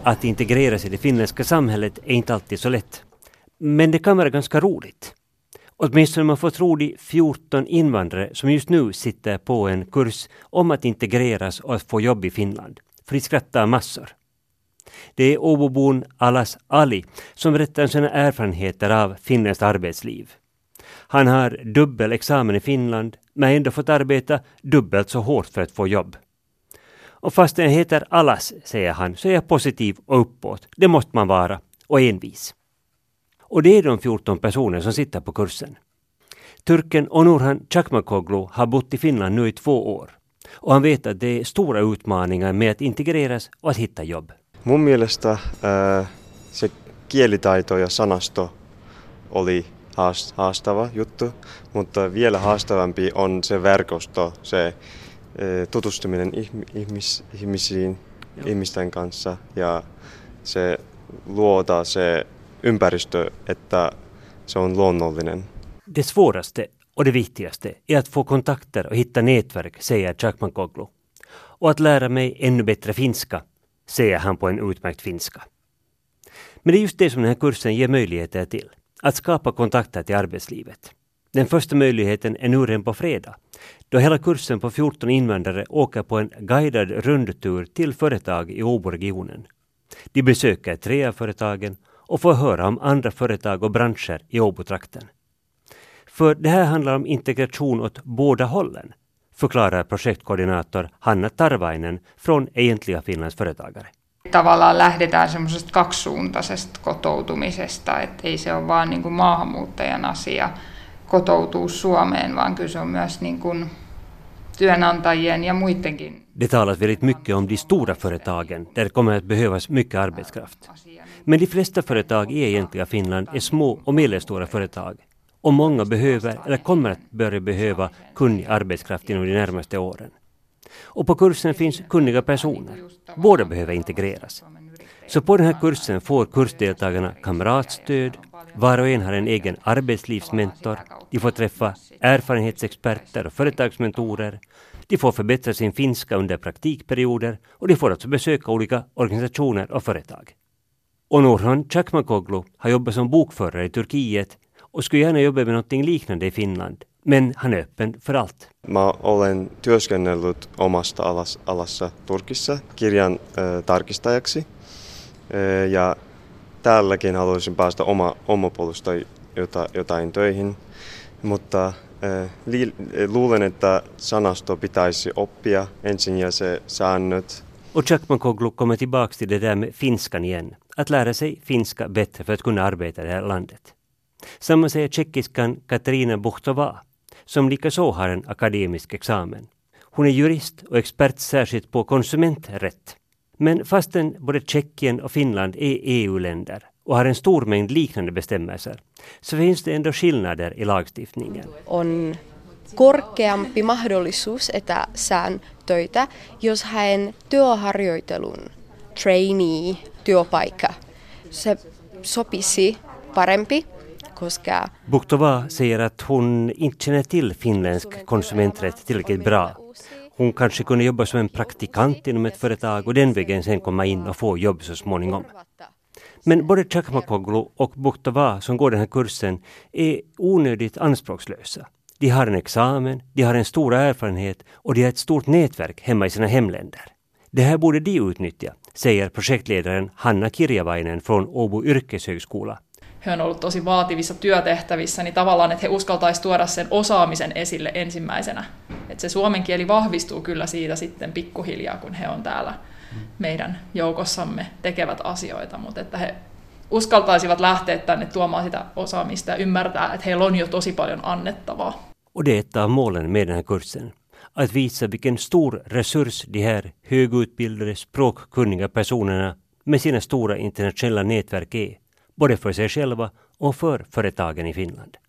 Att integreras i det finländska samhället är inte alltid så lätt. Men det kan vara ganska roligt. Åtminstone man får tro de 14 invandrare som just nu sitter på en kurs om att integreras och att få jobb i Finland. För de skrattar massor. Det är Åbobon Alas Ali som berättar om sina erfarenheter av finländskt arbetsliv. Han har dubbel examen i Finland men ändå fått arbeta dubbelt så hårt för att få jobb. Och fast jag heter Alas, säger han, så är jag positiv och uppåt. Det måste man vara och envis. Och det är de 14 personer som sitter på kursen. Turken Onurhan Çakmakoglu har bott i Finland nu i 2 år. Och han vet att det är stora utmaningar med att integreras och att hitta jobb. Mun mielestä se kielitaito ja sanasto oli haastava juttu, mutta vielä haastavampi on se verkosto, se tutustuminen ihmisiin, ihmisten kanssa ja se luoda se ympäristö, että se on luonnollinen. Det svåraste och det viktigaste är att få kontakter och hitta nätverk, säger Çakmakoglu. Och att lära mig ännu bättre finska, säger han på en utmärkt finska. Men det är just det som den här kursen ger möjligheter till. Att skapa kontakter till arbetslivet. Den första möjligheten är nu redan på fredag. Då hela kursen på 14 invandrare åker på en guidad rundtur till företag i Åbo-regionen. De besöker 3 av företagen och får höra om andra företag och branscher i Åbo-trakten. För det här handlar om integration åt båda hållen, förklarar projektkoordinator Hanna Tarvainen från Egentliga Finlands företagare. Tavallaan lähdetään semmoisesta kaksisuuntaisesta kotoutumisesta, että ei se ole vaan niin kuin maahanmuuttajan asia kotoutua Suomeen, vaan kyllä se on myös niin kuin työnantajien ja muidenkin. Det talas väldigt mycket om de stora företagen där det kommer att behövas mycket arbetskraft. Men de flesta företag i Egentliga Finland är små och medelstora företag. Och många behöver eller kommer att börja behöva kunnig arbetskraft inom de närmaste åren. Och på kursen finns kunniga personer. Båda behöver integreras. Så på den här kursen får kursdeltagarna kamratstöd. Var och en har en egen arbetslivsmentor. De får träffa erfarenhetsexperter och företagsmentorer. De får förbättra sin finska under praktikperioder. Och de får också besöka olika organisationer och företag. Onurhan Çakmakoglu har jobbat som bokförare i Turkiet och skulle gärna jobba med något liknande i Finland. Men han är öppen för allt. Mä olen työskennellyt omasta alassa Turkissa kirjan tarkistajaksi ja täälläkin haluaisin päästä omapolusta jotain töihin, mutta luulen, että sanasto pitäisi oppia ensin ja se säännöt. Och Çakmakoglu kommer tillbaka till det där med finskan igen. Att lära sig finska bättre för att kunna arbeta i det här landet. Samma säger tjeckiskan Katarina Buchtova, som likaså har en akademisk examen. Hon är jurist och expert särskilt på konsumenträtt. Men fastän både Tjeckien och Finland är EU-länder och har en stor mängd liknande bestämmelser, så finns det ändå skillnader i lagstiftningen. On korkeampi mahdollisuus etä sään töitä, jos haen työharjoitelun trainee työpaikka. Se sopisi parempi. Buchtova säger att hon inte känner till finländsk konsumenträtt tillräckligt bra. Hon kanske kunde jobba som en praktikant inom ett företag och den vägen sen komma in och få jobb så småningom. Men både Çakmakoglu och Buchtova som går den här kursen är onödigt anspråkslösa. De har en examen, de har en stor erfarenhet och de har ett stort nätverk hemma i sina hemländer. Det här borde de utnyttja, säger projektledaren Hanna Kirjavainen från Åbo yrkeshögskola. He on ollut tosi vaativissa työtehtävissä, niin tavallaan, että he uskaltaisi tuoda sen osaamisen esille ensimmäisenä. Että se suomen kieli vahvistuu kyllä siitä sitten pikkuhiljaa, kun he on täällä meidän joukossamme tekevät asioita, mutta että he uskaltaisivat lähteä tänne tuomaan sitä osaamista ja ymmärtää, että heillä on jo tosi paljon annettavaa. Och det är ett av målen med den här kursen. Att visa vilken stor resurs de här högutbildade språkkunniga personerna med sina stora internationella nätverk är. Både för sig själva och för företagen i Finland.